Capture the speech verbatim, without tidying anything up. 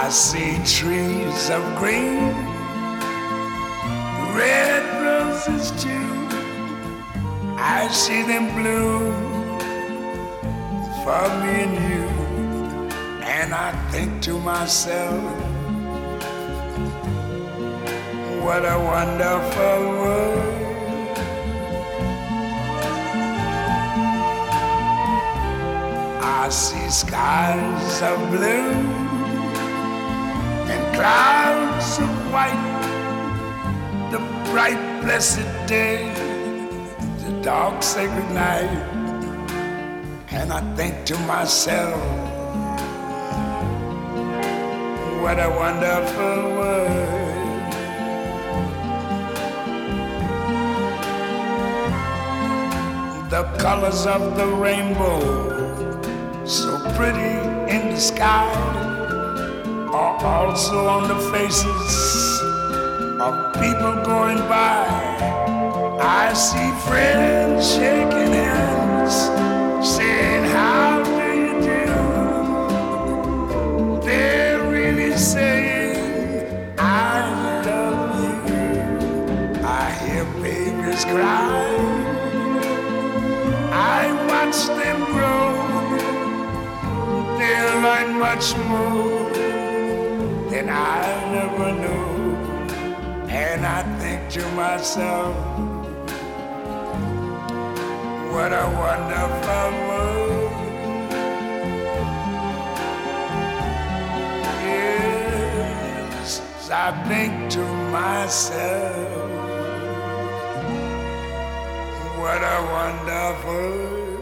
I see trees of green, red roses too. I see them bloom for me and you. And I think to myself, what a wonderful world. I see skies of blue and clouds of white, the bright blessed day, the dark sacred night. And I think to myself, what a wonderful world. The colors of the rainbow, so pretty in the sky, are also on the faces of people going by. I see friends shaking hands, saying, how do you do? They're really saying, I love you. I hear babies cry, I watch them grow. They'll learn much more than I never knew. And I think to myself, what a wonderful world. Yes, I think to myself, what a wonderful world.